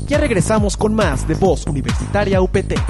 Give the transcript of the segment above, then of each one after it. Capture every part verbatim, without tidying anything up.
Ya regresamos con más de Voz Universitaria U P T.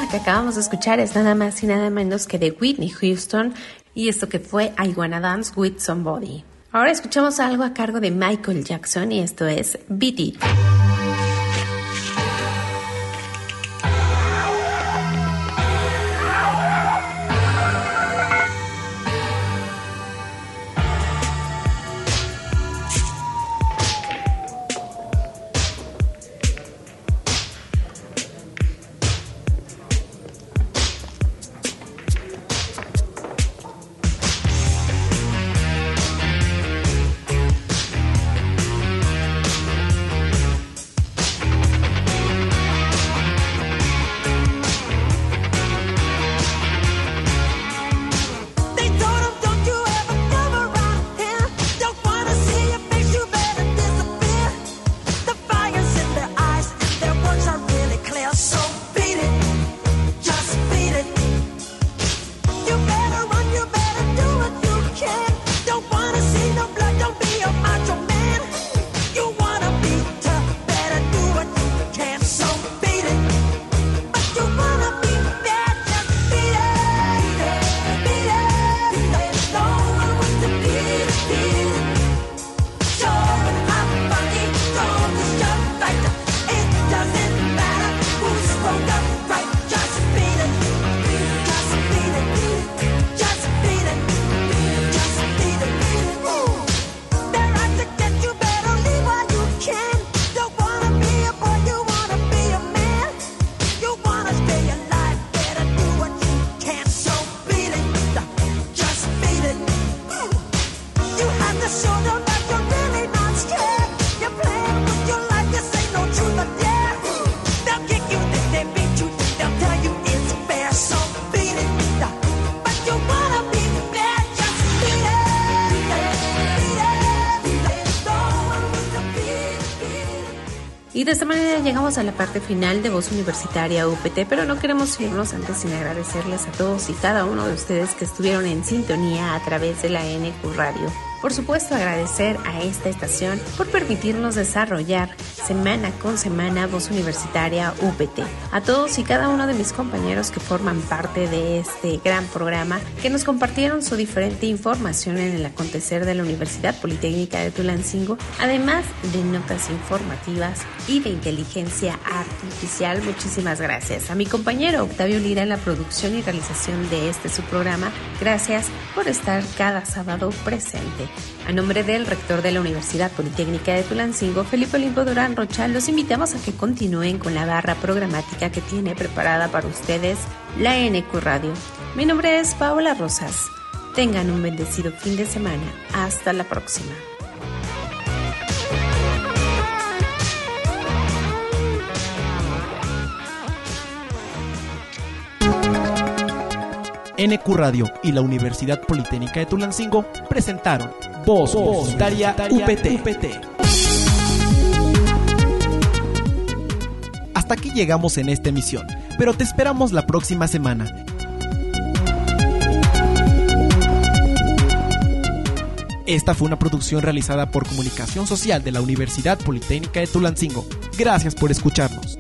que acabamos de escuchar es nada más y nada menos que de Whitney Houston y esto que fue I Wanna Dance With Somebody. Ahora escuchamos algo a cargo de Michael Jackson y esto es Beat It. Y de esta manera llegamos a la parte final de Voz Universitaria U P T, pero no queremos irnos antes sin agradecerles a todos y cada uno de ustedes que estuvieron en sintonía a través de la N Q Radio. Por supuesto, agradecer a esta estación por permitirnos desarrollar semana con semana Voz Universitaria U P T. A todos y cada uno de mis compañeros que forman parte de este gran programa, que nos compartieron su diferente información en el acontecer de la Universidad Politécnica de Tulancingo, además de notas informativas y de inteligencia artificial. Muchísimas gracias. A mi compañero Octavio Lira en la producción y realización de este su programa, gracias por estar cada sábado presente. A nombre del rector de la Universidad Politécnica de Tulancingo, Felipe Olimpo Durán Rochal, los invitamos a que continúen con la barra programática que tiene preparada para ustedes la N Q Radio. Mi nombre es Paola Rosas. Tengan un bendecido fin de semana. Hasta la próxima. N Q Radio y la Universidad Politécnica de Tulancingo presentaron Voz Universitaria U P T. Hasta aquí llegamos en esta emisión, pero te esperamos la próxima semana. Esta fue una producción realizada por Comunicación Social de la Universidad Politécnica de Tulancingo. Gracias por escucharnos.